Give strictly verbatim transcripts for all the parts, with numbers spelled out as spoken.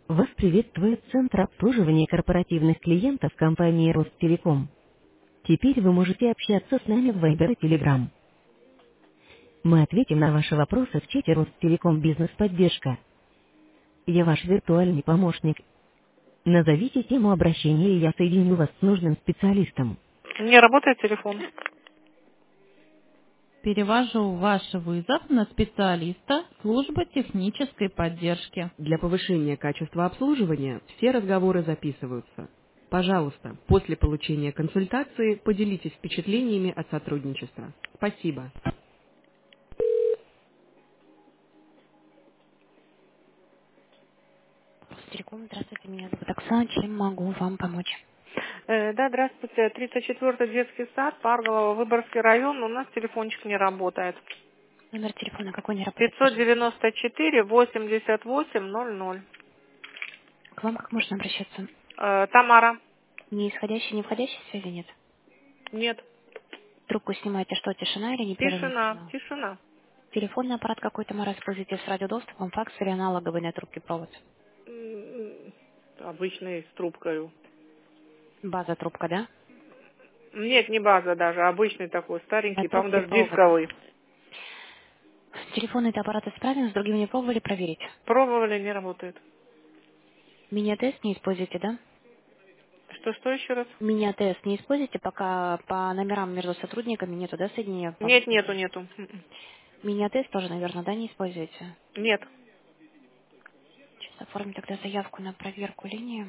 Вас приветствует Центр обслуживания корпоративных клиентов компании Ростелеком. Теперь вы можете общаться с нами в Viber и Telegram. Мы ответим на ваши вопросы в чате Ростелеком Бизнес-поддержка. Я ваш виртуальный помощник. Назовите тему обращения, и я соединю вас с нужным специалистом. Не работает телефон. Перевожу ваш вызов на специалиста службы технической поддержки. Для повышения качества обслуживания все разговоры записываются. Пожалуйста, после получения консультации поделитесь впечатлениями от сотрудничества. Спасибо. Телеком, здравствуйте, меня зовут Оксана. Чем могу вам помочь? Э, да, здравствуйте. тридцать четвёртый детский сад, Парголово, Выборгский район. У нас телефончик не работает. Номер телефона какой не работает, пятьсот пожалуйста? девяносто четыре восемьдесят восемь ноль ноль. К вам как можно обращаться? Э, Тамара. Не исходящей, не входящей связи нет? Нет. Трубку снимаете, что, тишина или непрерывный Тишина. сигнал? Тишина. Телефонный аппарат какой, Тамара, используете с радиодоступом, факс или аналоговый на трубке провод? М, Обычный с трубкой. База трубка, да? Нет, не база даже. Обычный такой, На старенький. По-моему, трубке даже провод. дисковый. Телефонный аппарат исправен, с другими не пробовали проверить? Пробовали, не работает. Мини-тест не используете, да? Что-что еще раз? Мини-тест не используете, пока по номерам между сотрудниками нету, да, соединения по Нет, нету, Wi-Fi? нету. М-м. Мини-тест тоже, наверное, да, не используете? Нет. Сейчас оформим тогда заявку на проверку линии.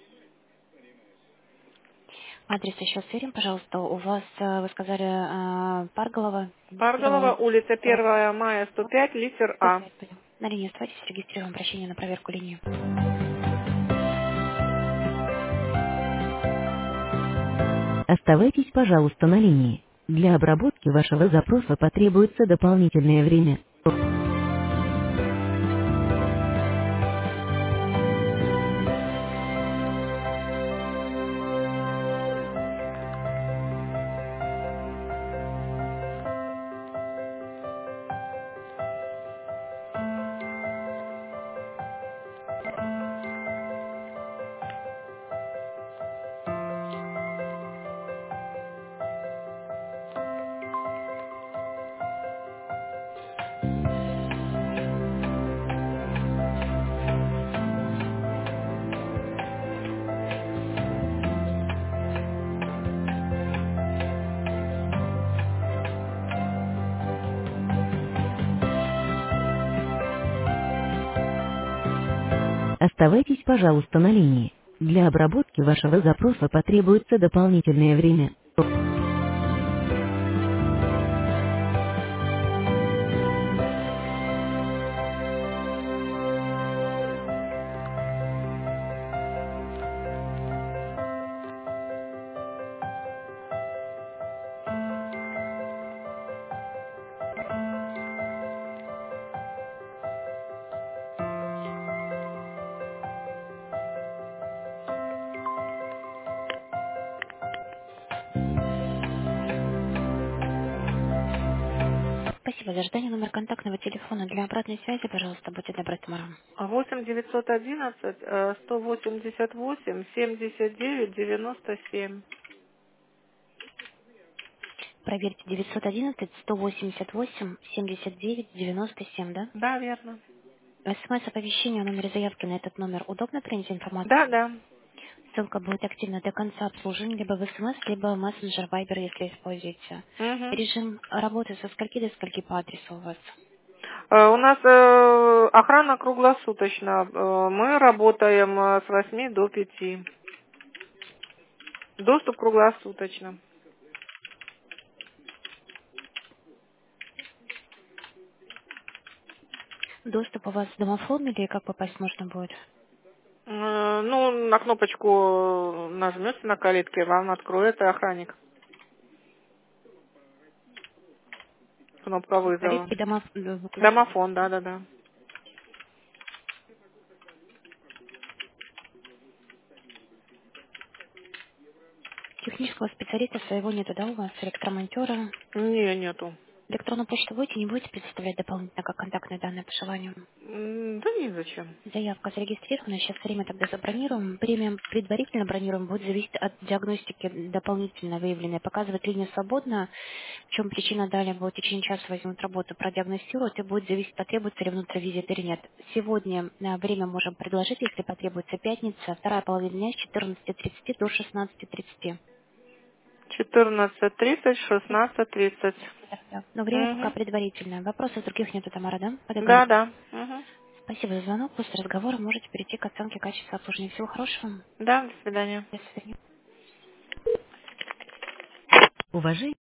Адрес еще сверим, пожалуйста. У вас, э, вы сказали, э, Парголова, Парголова, первая, улица вторая, первое мая, сто пять, литер сто А. пять, понял. На линии оставайтесь, регистрируем обращение на проверку линии. Оставайтесь, пожалуйста, на линии. Для обработки вашего запроса потребуется дополнительное время. Оставайтесь, пожалуйста, на линии. Для обработки вашего запроса потребуется дополнительное время. Спасибо за ожидание. Номер контактного телефона для обратной связи, пожалуйста, будьте добры, Тамара. восемь девятьсот одиннадцать э, сто восемьдесят восемь семьдесят девять девяносто семь. Проверьте девятьсот одиннадцать сто восемьдесят восемь семьдесят девять девяносто семь, да? Да, верно. СМС-оповещение о номере заявки на этот номер удобно принять Да, информацию? да. Ссылка будет активна до конца обслуживания, либо в СМС, либо мессенджер Viber, если используете. Мгм. Режим работы со скольки до скольки по адресу у вас? Э, У нас э, охрана круглосуточно. Э, Мы работаем э, с восьми до пяти. Доступ круглосуточно. Доступ у вас с домофон или как попасть можно будет? Э, Ну, на кнопочку нажмете на калитке, вам откроет охранник. Кнопка вызова. Калитки, домоф... э, кнопка Домофон, вызова, да, да? да, да. Технического специалиста своего нету, да, у вас, электромонтера? Не, нету. Электронную почту будете, не будете предоставлять дополнительно как контактные данные по желанию? М, Да нет, зачем. Заявка зарегистрирована, сейчас время тогда забронируем. Время предварительно бронируем будет зависеть от диагностики дополнительно выявленной. Показывает линия свободна, в чем причина далее будет в течение часа возьмут работу, продиагностируют и будет зависеть, потребуется ли внутривизит или нет. Сегодня э, время можем предложить, если потребуется пятница, вторая половина дня с четырнадцати тридцати до шестнадцати тридцати. четырнадцать тридцать, шестнадцать тридцать. Да. Но время пока Угу. предварительное. Вопросов других нету, Тамара, да? По Да, договору. да. Угу. Спасибо за звонок. После разговора можете перейти к оценке качества обслуживания. Всего хорошего. Да, до свидания. До свидания. Уважаемые